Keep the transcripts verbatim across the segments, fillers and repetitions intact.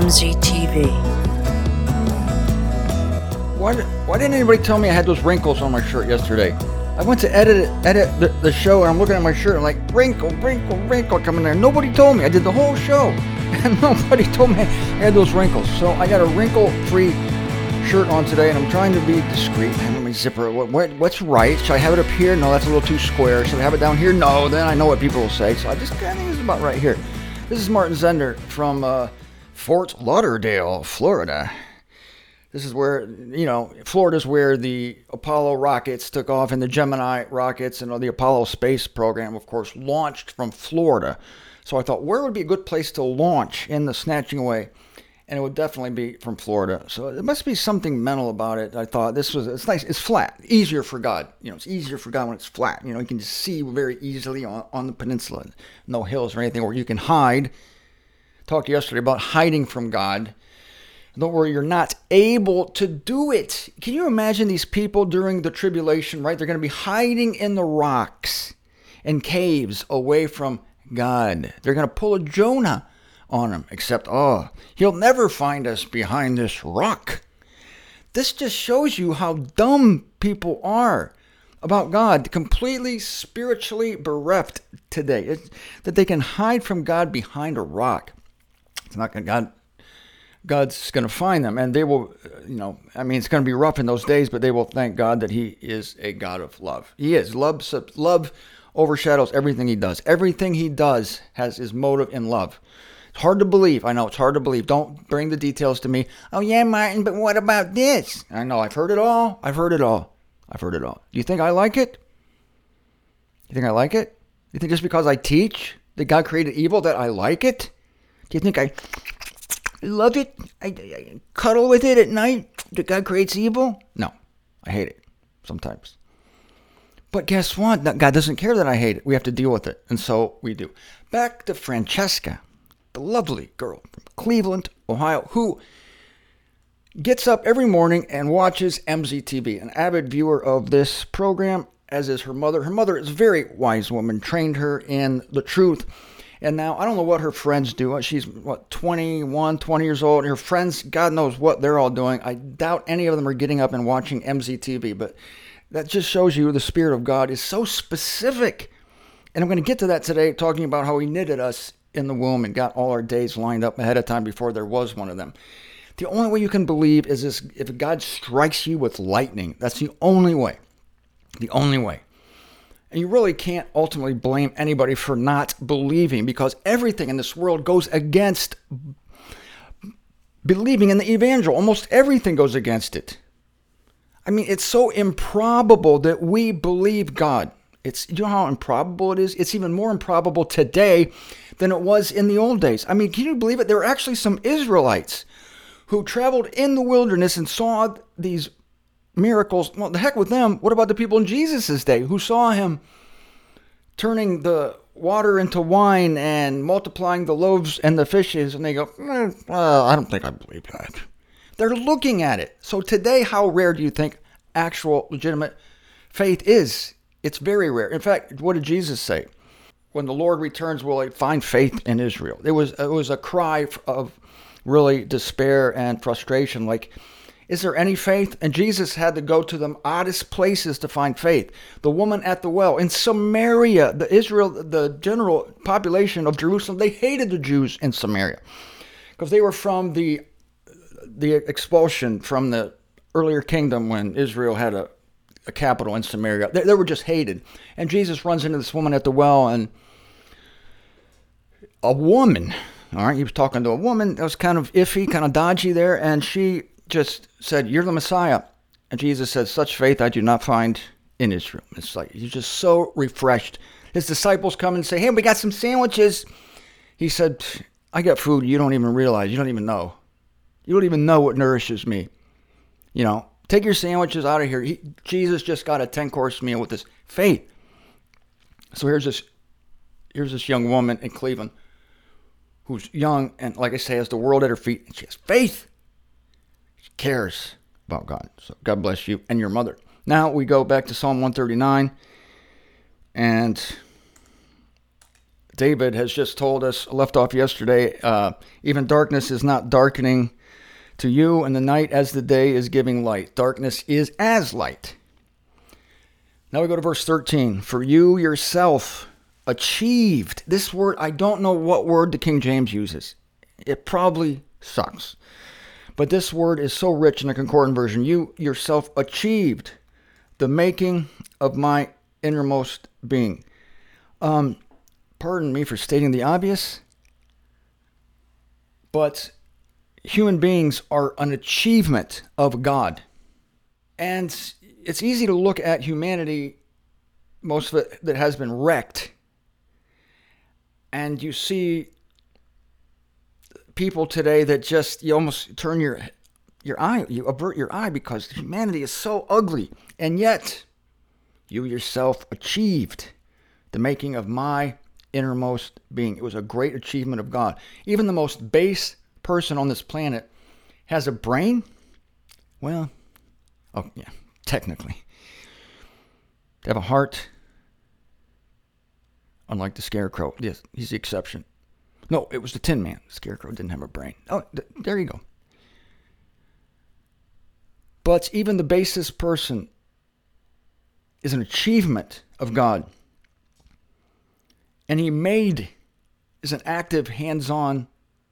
M Z T V. Why, why didn't anybody tell me I had those wrinkles on my shirt yesterday? I went to edit it, edit the, the show, and I'm looking at my shirt, and I'm like, wrinkle, wrinkle, wrinkle coming there. Nobody told me. I did the whole show, and nobody told me I had those wrinkles. So I got a wrinkle-free shirt on today, and I'm trying to be discreet. I have my zipper. What, what, what's right? Should I have it up here? No, that's a little too square. Should I have it down here? No, then I know what people will say. So I just kind of think it's about right here. This is Martin Zender from uh, Fort Lauderdale, Florida. This is where, you know, Florida's where the Apollo rockets took off, and the Gemini rockets and the Apollo space program, of course, launched from Florida. So I thought, where would be a good place to launch in the snatching away? And it would definitely be from Florida. So there must be something mental about it. I thought this was, it's nice, it's flat, easier for God. You know, it's easier for God when it's flat. You know, you can just see very easily on, on the peninsula. No hills or anything where you can hide. Talked yesterday about hiding from God. Don't worry, you're not able to do it. Can you imagine these people during the tribulation, right? They're going to be hiding in the rocks and caves away from God. They're going to pull a Jonah on them, except, oh, he'll never find us behind this rock. This just shows you how dumb people are about God, completely spiritually bereft today. It's, that they can hide from God behind a rock. It's not going to, God... God's going to find them, and they will, you know, I mean, it's going to be rough in those days, but they will thank God that he is a God of love. He is. Love, love overshadows everything he does. Everything he does has his motive in love. It's hard to believe. I know it's hard to believe. Don't bring the details to me. Oh, yeah, Martin, but what about this? I know. I've heard it all. I've heard it all. I've heard it all. Do you think I like it? You think I like it? You think just because I teach that God created evil that I like it? Do you think I... love it? I, I cuddle with it at night that God creates evil? No, I hate it sometimes. But guess what? God doesn't care that I hate it. We have to deal with it. And so we do. Back to Francesca, the lovely girl from Cleveland, Ohio, who gets up every morning and watches M Z T V, an avid viewer of this program, as is her mother. Her mother is a very wise woman, trained her in the truth. And now, I don't know what her friends do. She's, what, twenty-one, twenty years old. Her friends, God knows what they're all doing. I doubt any of them are getting up and watching M Z T V. But that just shows you the Spirit of God is so specific. And I'm going to get to that today, talking about how he knitted us in the womb and got all our days lined up ahead of time before there was one of them. The only way you can believe is this: if God strikes you with lightning. That's the only way. The only way. And you really can't ultimately blame anybody for not believing, because everything in this world goes against believing in the evangel. Almost everything goes against it. I mean, it's so improbable that we believe God. It's, you know how improbable it is? It's even more improbable today than it was in the old days. I mean, can you believe it? There were actually some Israelites who traveled in the wilderness and saw these miracles. Well, the heck with them. What about the people in Jesus' day who saw him turning the water into wine and multiplying the loaves and the fishes? And they go, eh, well, I don't think I believe that. They're looking at it. So today, how rare do you think actual legitimate faith is? It's very rare. In fact, what did Jesus say? When the Lord returns, will he find faith in Israel? It was, it was a cry of really despair and frustration, like, is there any faith? And Jesus had to go to the oddest places to find faith. The woman at the well in Samaria, the Israel, the general population of Jerusalem, they hated the Jews in Samaria because they were from the the expulsion from the earlier kingdom when Israel had a, a capital in Samaria. They, they were just hated. And Jesus runs into this woman at the well, and a woman, all right, he was talking to a woman that was kind of iffy, kind of dodgy there, and she just said, "You're the Messiah." And Jesus said, "Such faith I do not find in Israel." It's like, he's just so refreshed. His disciples come and say, "Hey, we got some sandwiches." He said, "I got food you don't even realize. You don't even know. You don't even know what nourishes me. You know, take your sandwiches out of here." He, Jesus just got a ten-course meal with this faith. So here's this, here's this young woman in Cleveland who's young and, like I say, has the world at her feet. And she has faith. Cares about God. So God bless you and your mother. Now we go back to Psalm one thirty-nine, and David has just told us, left off yesterday, uh, even darkness is not darkening to you, and the night as the day is giving light. Darkness is as light. Now we go to verse thirteen. For you yourself achieved. This word, I don't know what word the King James uses. It probably sucks. But this word is so rich in the Concordant version. You yourself achieved the making of my innermost being. Um, pardon me for stating the obvious, but human beings are an achievement of God. And it's easy to look at humanity, most of it that has been wrecked, and you see people today that just, you almost turn your your eye, you avert your eye because humanity is so ugly. And yet, you yourself achieved the making of my innermost being. It was a great achievement of God. Even the most base person on this planet has a brain. Well, oh yeah, technically. They have a heart. Unlike the Scarecrow. Yes, he's the exception. No, it was the Tin Man. The Scarecrow didn't have a brain. Oh, th- there you go. But even the basest person is an achievement of God. And he made is an active, hands-on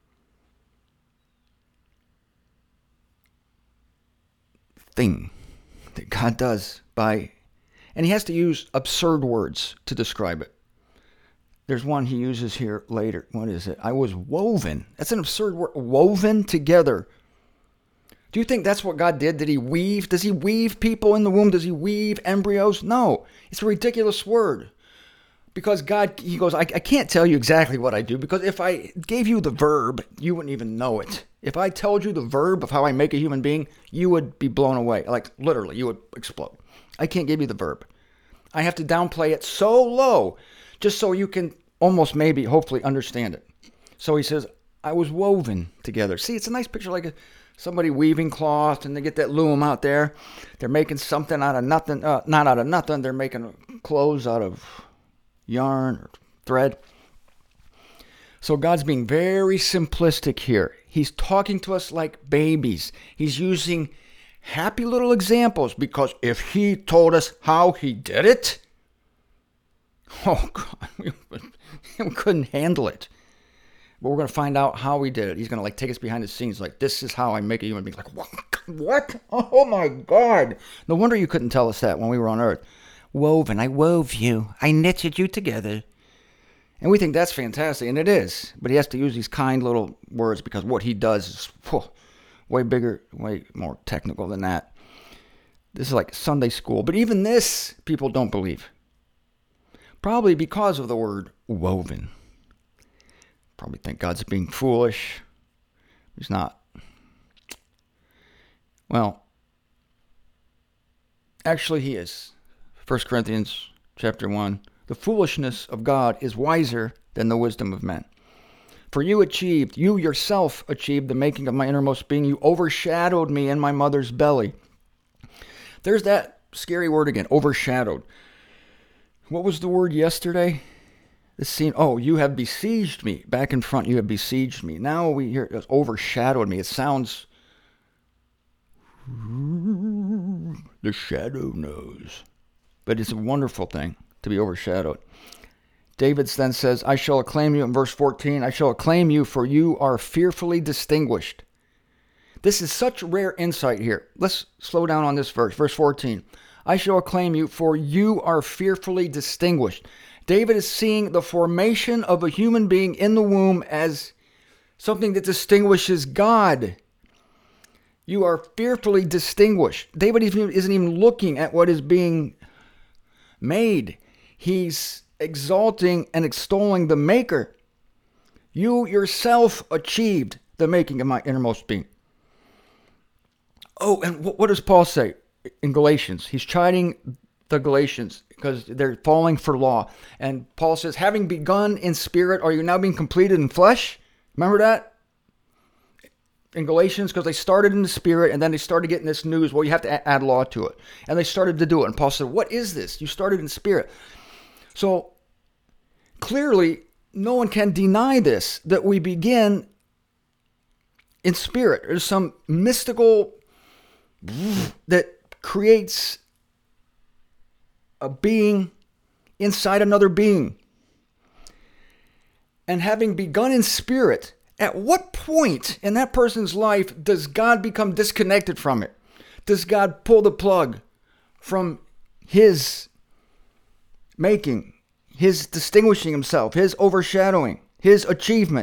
thing that God does by, and he has to use absurd words to describe it. There's one he uses here later. What is it? I was woven. That's an absurd word. Woven together. Do you think that's what God did? Did he weave? Does he weave people in the womb? Does he weave embryos? No. It's a ridiculous word. Because God, he goes, I, I can't tell you exactly what I do, because if I gave you the verb, you wouldn't even know it. If I told you the verb of how I make a human being, you would be blown away. Like, literally, you would explode. I can't give you the verb. I have to downplay it so low, just so you can almost maybe, hopefully, understand it. So he says, I was woven together. See, it's a nice picture, like a, somebody weaving cloth, and they get that loom out there. They're making something out of nothing. Uh, not out of nothing. They're making clothes out of yarn or thread. So God's being very simplistic here. He's talking to us like babies. He's using happy little examples, because if he told us how he did it, oh God, we, we couldn't handle it. But we're going to find out how he did it. He's going to like take us behind the scenes. Like, this is how I make a human being. Like, what? What? Oh my God. No wonder you couldn't tell us that when we were on Earth. Woven, I wove you. I knitted you together. And we think that's fantastic, and it is. But he has to use these kind little words, because what he does is whew, way bigger, way more technical than that. This is like Sunday school. But even this, people don't believe. Probably because of the word woven. Probably think God's being foolish. He's not. Well, actually he is. First Corinthians chapter one. The foolishness of God is wiser than the wisdom of men. For you achieved, you yourself achieved the making of my innermost being. You overshadowed me in my mother's belly. There's that scary word again, overshadowed. What was the word yesterday? The scene, oh, you have besieged me. Back in front, you have besieged me. Now we hear it overshadowed me. It sounds, the shadow knows. But it's a wonderful thing to be overshadowed. David then says, I shall acclaim you in verse fourteen. I shall acclaim you, for you are fearfully distinguished. This is such rare insight here. Let's slow down on this verse. Verse fourteen. I shall acclaim you, for you are fearfully distinguished. David is seeing the formation of a human being in the womb as something that distinguishes God. You are fearfully distinguished. David isn't even looking at what is being made. He's exalting and extolling the maker. You yourself achieved the making of my innermost being. Oh, and what does Paul say in Galatians? He's chiding the Galatians because they're falling for law. And Paul says, having begun in spirit, are you now being completed in flesh? Remember that? In Galatians, because they started in the spirit, and then they started getting this news, well, you have to add law to it. And they started to do it. And Paul said, what is this? You started in spirit. So clearly, no one can deny this, that we begin in spirit. There's some mystical that creates a being inside another being. And having begun in spirit, at what point in that person's life does God become disconnected from it? Does God pull the plug from his making, his distinguishing himself, his overshadowing, his achievement?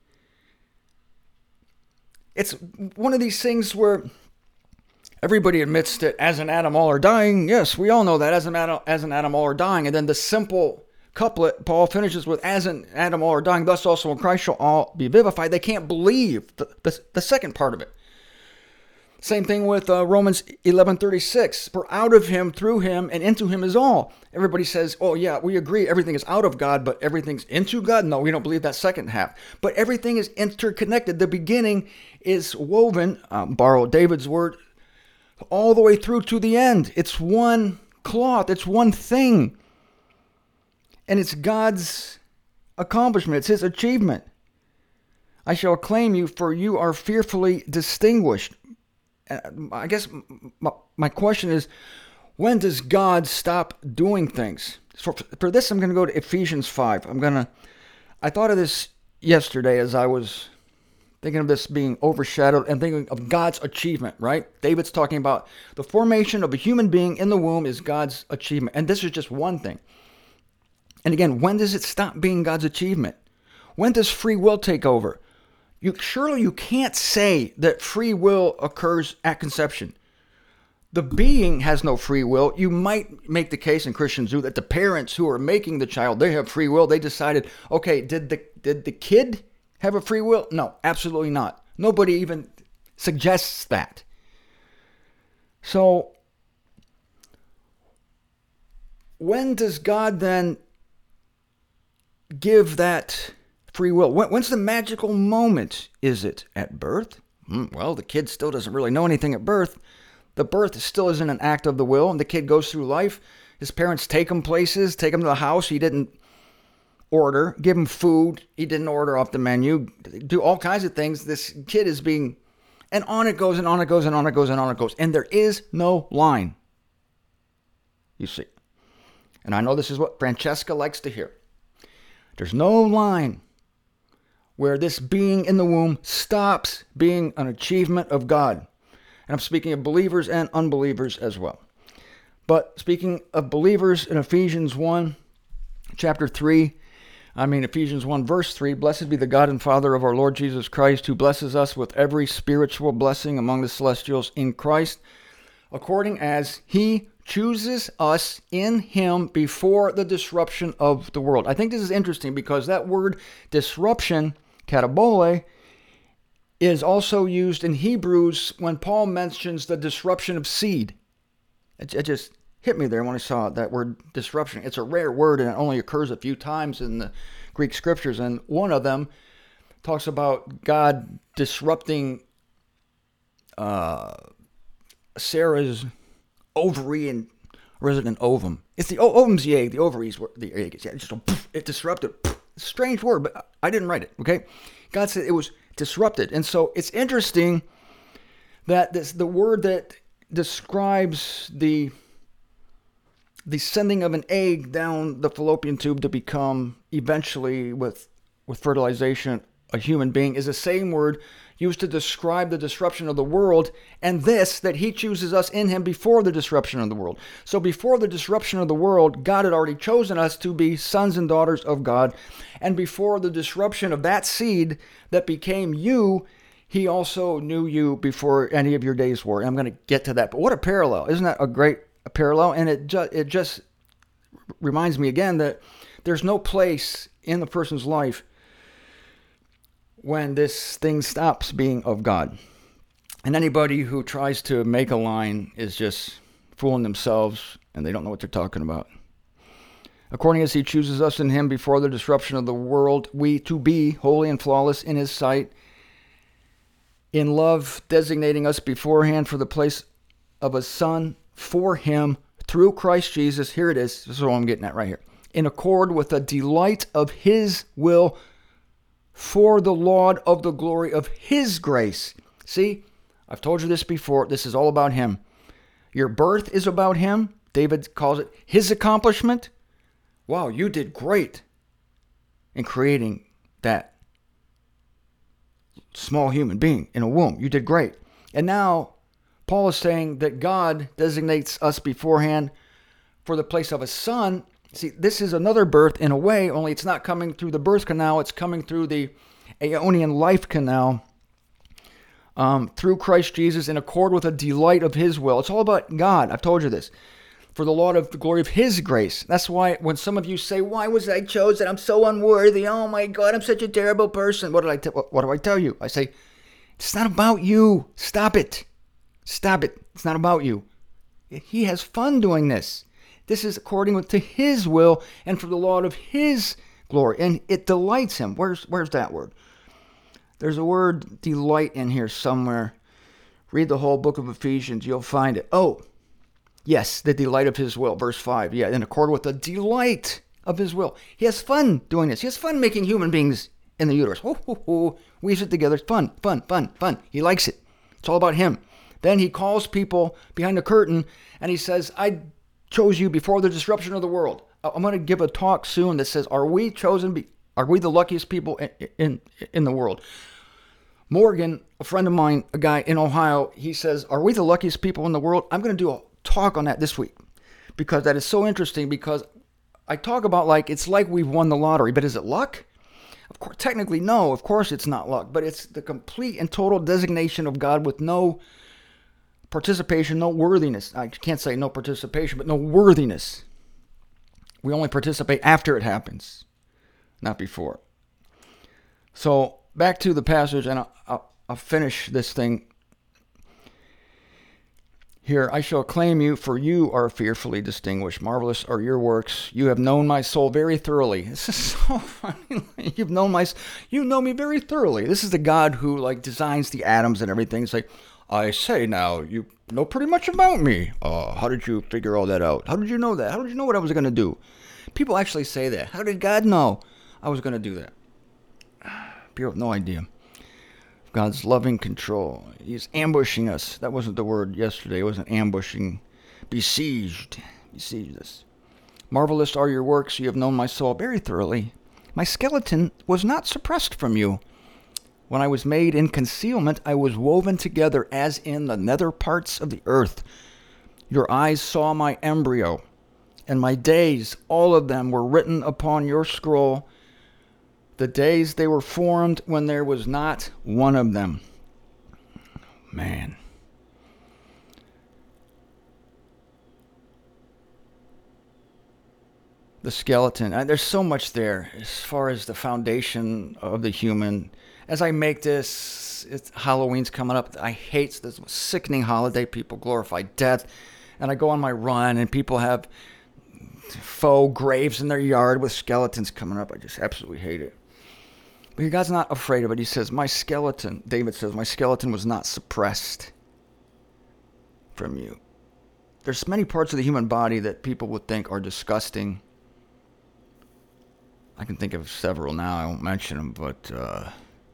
It's one of these things where everybody admits that as an Adam all are dying. Yes, we all know that as an Adam, as an Adam all are dying. And then the simple couplet, Paul finishes with, as an Adam all are dying, thus also in Christ shall all be vivified. They can't believe the, the, the second part of it. Same thing with uh, Romans eleven thirty-six. For out of him, through him, and into him is all. Everybody says, oh yeah, we agree everything is out of God, but everything's into God? No, we don't believe that second half. But everything is interconnected. The beginning is woven, um, borrow David's word, all the way through to the end. It's one cloth. It's one thing. And it's God's accomplishment. It's his achievement. I shall acclaim you, for you are fearfully distinguished. I guess my question is, when does God stop doing things? For, for this, I'm going to go to Ephesians five. I'm going to, I thought of this yesterday as I was thinking of this being overshadowed and thinking of God's achievement, right? David's talking about the formation of a human being in the womb is God's achievement. And this is just one thing. And again, when does it stop being God's achievement? When does free will take over? You, surely you can't say that free will occurs at conception. The being has no free will. You might make the case, and Christians do, that the parents who are making the child, they have free will. They decided, okay, did the did the kid have a free will? No, absolutely not. Nobody even suggests that. So, when does God then give that free will? When, when's the magical moment? Is it at birth? Hmm, well, the kid still doesn't really know anything at birth. The birth still isn't an act of the will, and the kid goes through life. His parents take him places, take him to the house he didn't order, give him food he didn't order off the menu, do all kinds of things. This kid is being, and on it goes, and on it goes, and on it goes, and on it goes. And there is no line, you see. And I know this is what Francesca likes to hear. There's no line where this being in the womb stops being an achievement of God. And I'm speaking of believers and unbelievers as well. But speaking of believers, in Ephesians one, chapter three, I mean Ephesians one, verse three, blessed be the God and Father of our Lord Jesus Christ, who blesses us with every spiritual blessing among the celestials in Christ, according as he chooses us in him before the disruption of the world. I think this is interesting because that word disruption, katabole, is also used in Hebrews when Paul mentions the disruption of seed. It, it just hit me there when I saw that word disruption. It's a rare word and it only occurs a few times in the Greek scriptures. And one of them talks about God disrupting uh, Sarah's ovary, and or is it an ovum? It's the oh, ovum's the egg. The ovaries were the egg. Yeah, it's just a, it disrupted. It's a strange word, but I didn't write it. Okay, God said it was disrupted, and so it's interesting that this the word that describes the the sending of an egg down the fallopian tube to become eventually with with fertilization a human being is the same word used to describe the disruption of the world, and this, that he chooses us in him before the disruption of the world. So before the disruption of the world, God had already chosen us to be sons and daughters of God. And before the disruption of that seed that became you, he also knew you before any of your days were. And I'm going to get to that. But what a parallel. Isn't that a great parallel? And it, ju- it just reminds me again that there's no place in the person's life when this thing stops being of God. And anybody who tries to make a line is just fooling themselves, and they don't know what they're talking about. According as he chooses us in him before the disruption of the world, we to be holy and flawless in his sight, in love designating us beforehand for the place of a son for him through Christ Jesus. Here it is. This is what I'm getting at right here. in accord with the delight of his will for the laud of the glory of his grace. See, I've told you this before. This is all about him. Your birth is about him. David calls it his accomplishment. Wow, you did great in creating that small human being in a womb. You did great. And now Paul is saying that God designates us beforehand for the place of a son. See, this is another birth in a way, only it's not coming through the birth canal. It's coming through the Aeonian life canal, um, through Christ Jesus in accord with the delight of his will. It's all about God. I've told you this. For the Lord of the glory of his grace. That's why when some of you say, why was I chosen? I'm so unworthy. Oh my God, I'm such a terrible person. What did I t- what do I tell you? I say, it's not about you. Stop it. Stop it. It's not about you. He has fun doing this. This is according to his will and for the Lord of his glory. And it delights him. Where's where's that word? There's a word delight in here somewhere. Read the whole book of Ephesians. You'll find it. Oh, yes, the delight of his will. Verse five. Yeah, in accord with the delight of his will. He has fun doing this. He has fun making human beings in the uterus. Oh, oh, oh. Weaves it together. It's fun, fun, fun, fun. He likes it. It's all about him. Then he calls people behind the curtain and he says, I chose you before the disruption of the world. I'm going to give a talk soon that says, are we chosen? Be- are we the luckiest people in, in, in the world? Morgan, a friend of mine, a guy in Ohio, he says, are we the luckiest people in the world? I'm going to do a talk on that this week because that is so interesting because I talk about like, it's like we've won the lottery, but is it luck? Of course, technically, no, of course it's not luck, but it's the complete and total designation of God with no participation, no worthiness. I can't say no participation, but no worthiness. We only participate after it happens, not before. So back to the passage, and I'll, I'll, I'll finish this thing here. I shall claim you, for you are fearfully distinguished. Marvelous are your works. You have known my soul very thoroughly. This is so funny. You've known my, you know me very thoroughly. This is the God who like designs the atoms and everything. It's like, I say now, you know pretty much about me. Uh, how did you figure all that out? How did you know that? How did you know what I was going to do? People actually say that. How did God know I was going to do that? People have no idea. God's loving control. He's ambushing us. That wasn't the word yesterday. It wasn't ambushing. Besieged. Besieged us. Marvelous are your works. You have known my soul very thoroughly. My skeleton was not suppressed from you. When I was made in concealment, I was woven together as in the nether parts of the earth. Your eyes saw my embryo, and my days, all of them, were written upon your scroll. The days they were formed when there was not one of them. Man. The skeleton. There's so much there as far as the foundation of the human. As I make this, it's, Halloween's coming up. I hate this sickening holiday. People glorify death. And I go on my run and people have faux graves in their yard with skeletons coming up. I just absolutely hate it. But God's not afraid of it. He says, my skeleton, David says, my skeleton was not suppressed from you. There's many parts of the human body that people would think are disgusting. I can think of several now. I won't mention them, but uh,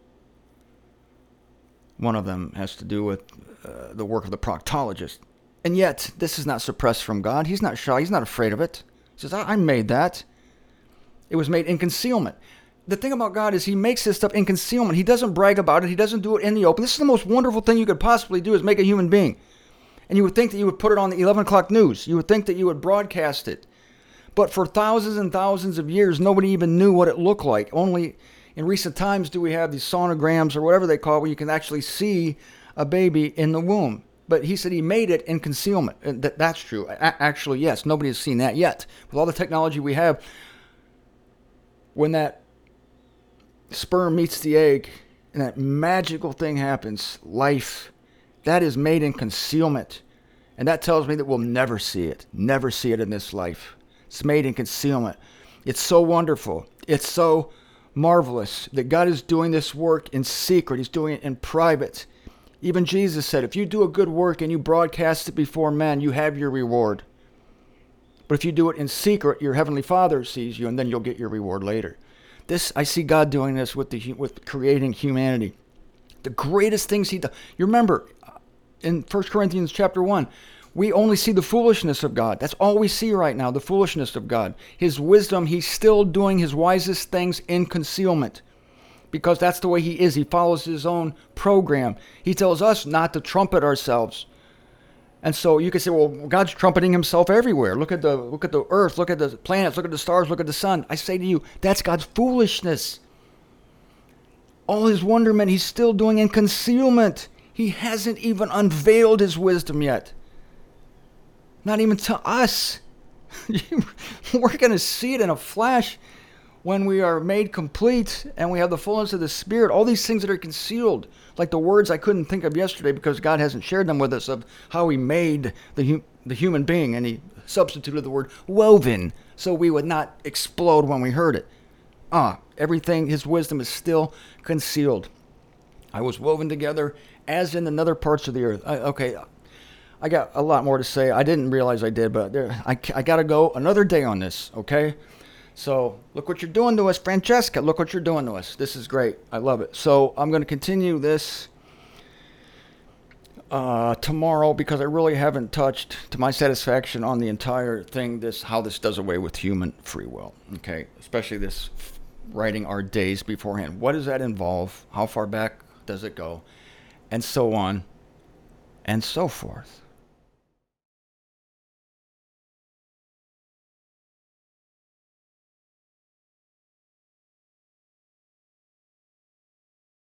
one of them has to do with uh, the work of the proctologist. And yet, this is not suppressed from God. He's not shy. He's not afraid of it. He says, I, I made that. It was made in concealment. The thing about God is he makes this stuff in concealment. He doesn't brag about it. He doesn't do it in the open. This is the most wonderful thing you could possibly do is make a human being. And you would think that you would put it on the eleven o'clock news. You would think that you would broadcast it. But for thousands and thousands of years, nobody even knew what it looked like. Only in recent times do we have these sonograms or whatever they call it, where you can actually see a baby in the womb. But he said he made it in concealment. And that, that's true. A- actually, yes, nobody has seen that yet. With all the technology we have, when that sperm meets the egg and that magical thing happens, life, that is made in concealment. And that tells me that we'll never see it. Never see it in this life. It's made in concealment. It's so wonderful. It's so marvelous that God is doing this work in secret. He's doing it in private. Even Jesus said, if you do a good work and you broadcast it before men, you have your reward. But if you do it in secret, your heavenly Father sees you, and then you'll get your reward later. This, I see God doing this with the with creating humanity. The greatest things he does. You remember, in First Corinthians chapter one, we only see the foolishness of God. That's all we see right now, the foolishness of God. His wisdom, he's still doing his wisest things in concealment. Because that's the way he is. He follows his own program. He tells us not to trumpet ourselves. And so you can say, well, God's trumpeting himself everywhere. Look at the look at the earth, look at the planets, look at the stars, look at the sun. I say to you, that's God's foolishness. All his wonderment he's still doing in concealment. He hasn't even unveiled his wisdom yet. Not even to us. We're going to see it in a flash when we are made complete and we have the fullness of the Spirit. All these things that are concealed, like the words I couldn't think of yesterday because God hasn't shared them with us, of how he made the, the human being, and he substituted the word woven so we would not explode when we heard it. Ah, everything, his wisdom is still concealed. I was woven together as in the other parts of the earth. I, okay, I got a lot more to say. I didn't realize I did, but there, I, I got to go another day on this, okay? So look what you're doing to us, Francesca. Look what you're doing to us. This is great. I love it. So I'm going to continue this uh, tomorrow because I really haven't touched, to my satisfaction, on the entire thing, this how this does away with human free will, okay? Especially this writing our days beforehand. What does that involve? How far back does it go? And so on and so forth.